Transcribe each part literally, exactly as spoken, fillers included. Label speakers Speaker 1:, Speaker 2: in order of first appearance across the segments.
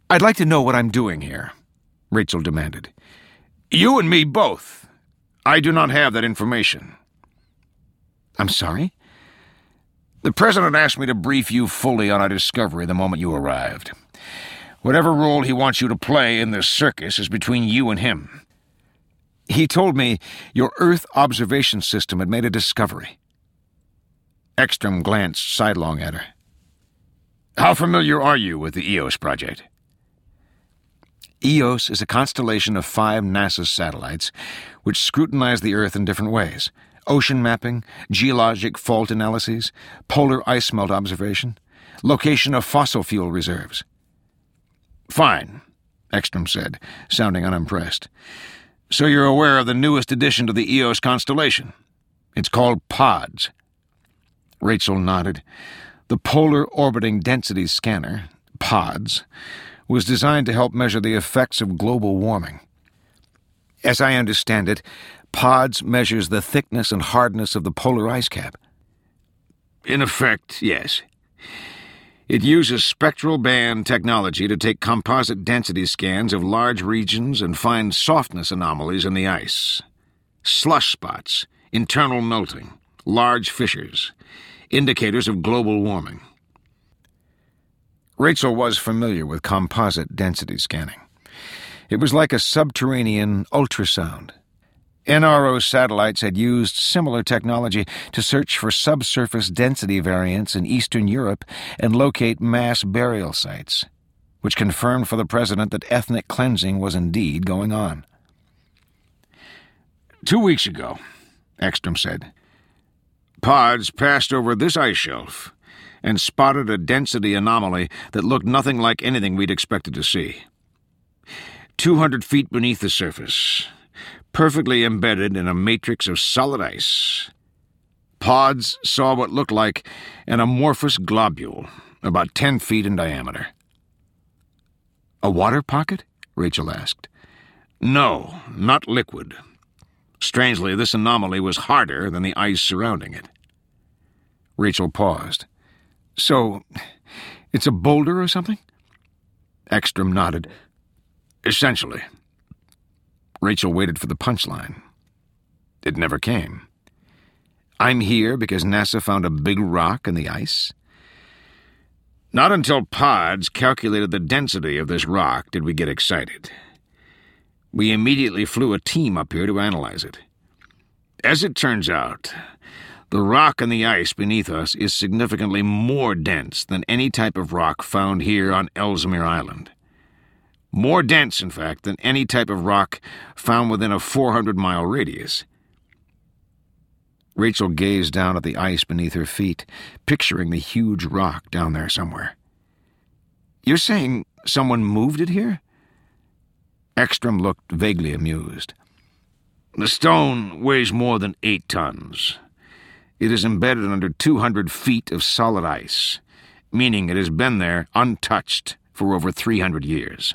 Speaker 1: I'd like to know what I'm doing here, Rachel demanded. You and me both. I do not have that information. I'm sorry? The President asked me to brief you fully on our discovery the moment you arrived. Whatever role he wants you to play in this circus is between you and him. He told me your Earth observation system had made a discovery. Ekstrom glanced sidelong at her. How familiar are you with the EOS project? EOS is a constellation of five NASA satellites which scrutinize the Earth in different ways. Ocean mapping, geologic fault analyses, polar ice melt observation, location of fossil fuel reserves. Fine, Ekstrom said, sounding unimpressed. So you're aware of the newest addition to the EOS constellation. It's called PODS. Rachel nodded. The Polar Orbiting Density Scanner, PODS, was designed to help measure the effects of global warming. As I understand it, PODS measures the thickness and hardness of the polar ice cap. In effect, yes. It uses spectral band technology to take composite density scans of large regions and find softness anomalies in the ice. Slush spots, internal melting, large fissures, indicators of global warming. Rachel was familiar with composite density scanning. It was like a subterranean ultrasound. N R O satellites had used similar technology to search for subsurface density variants in Eastern Europe and locate mass burial sites, which confirmed for the President that ethnic cleansing was indeed going on. Two weeks ago, Ekstrom said, PODS passed over this ice shelf and spotted a density anomaly that looked nothing like anything we'd expected to see. Two hundred feet beneath the surface, perfectly embedded in a matrix of solid ice, PODS saw what looked like an amorphous globule, about ten feet in diameter. A water pocket? Rachel asked. No, not liquid. Strangely, this anomaly was harder than the ice surrounding it. Rachel paused. So, it's a boulder or something? Ekstrom nodded. Essentially. Rachel waited for the punchline. It never came. I'm here because NASA found a big rock in the ice? Not until PODS calculated the density of this rock did we get excited. We immediately flew a team up here to analyze it. As it turns out, the rock in the ice beneath us is significantly more dense than any type of rock found here on Ellesmere Island. More dense, in fact, than any type of rock found within a four hundred mile radius. Rachel gazed down at the ice beneath her feet, picturing the huge rock down there somewhere. You're saying someone moved it here? Ekstrom looked vaguely amused. The stone weighs more than eight tons. It is embedded under two hundred feet of solid ice, meaning it has been there untouched for over three hundred years.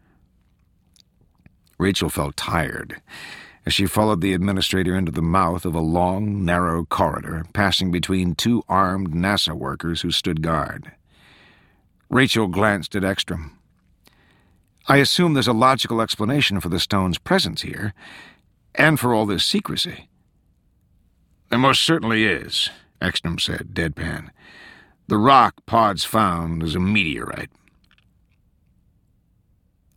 Speaker 1: Rachel felt tired as she followed the administrator into the mouth of a long, narrow corridor, passing between two armed NASA workers who stood guard. Rachel glanced at Ekstrom. I assume there's a logical explanation for the stone's presence here, and for all this secrecy. There most certainly is, Ekstrom said, deadpan. The rock PODS found is a meteorite.